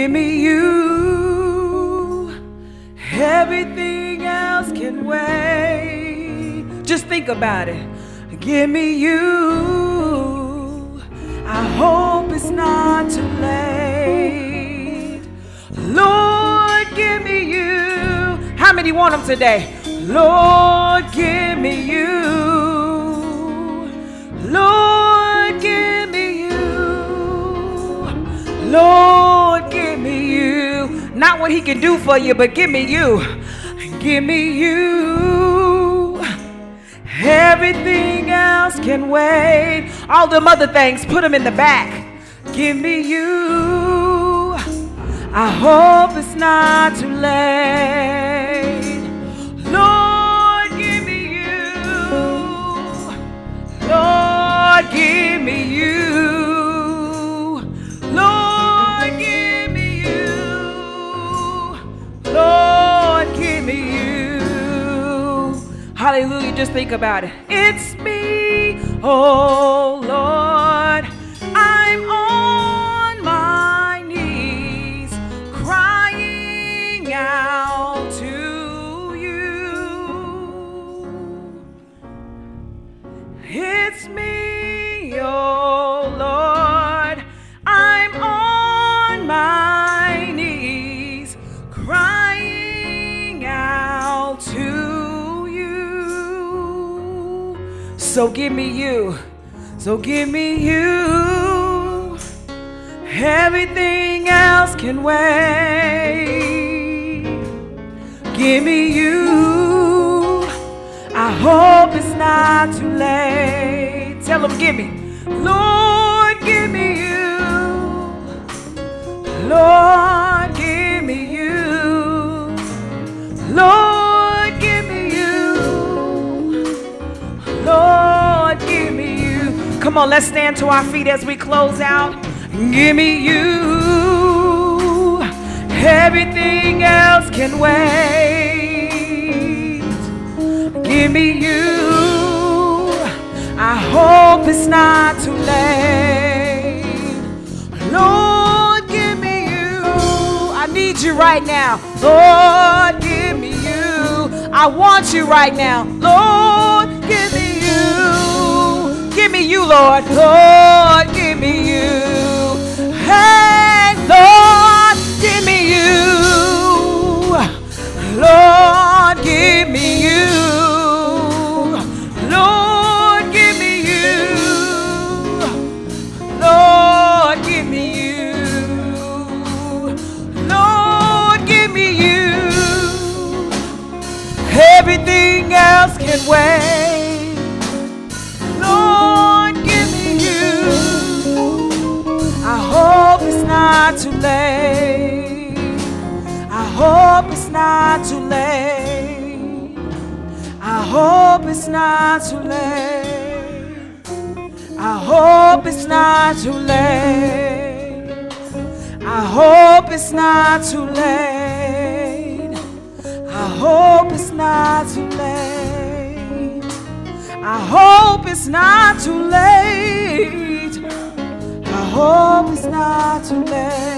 Give me you. Everything else can wait. Just think about it. Give me you. I hope it's not too late. Lord, give me you. How many want them today? Lord, give me you. Lord, give me you. Lord, give me you. Not what he can do for you, but give me you. Give me you. Everything else can wait. All them other things, put them in the back. Give me you. I hope it's not too late. Lord, give me you. Lord, give me you. Lord, give me you. Lord, give me you. Hallelujah. Just think about it. It's me, oh Lord. I'm on my knees crying out to you. It's me, oh Lord. I'm on my knees crying out to you. So give me you. So give me you. Everything else can wait. Give me you. I hope it's not too late. Tell them, give me. Lord, give me you. Lord, give me you. Lord, give me you. Lord, give me you. Come on, let's stand to our feet as we close out. Give me you. Everything else can wait. Give me you. I hope it's not too late. Lord, give me you. I need you right now. Lord, give me you. I want you right now. Lord, give me you. Give me you, Lord. Lord, give me you. Hey, Lord, give me you. Lord, give me you. Lord, give me you. Lord, give me you. Lord, give me you. Everything else can wait. Lord, give me you. I hope it's not too late. I hope it's not too late. I hope it's not too late. I hope it's not too late. I hope it's not too late. I hope it's not too late. I hope it's not too late. I hope it's not too late.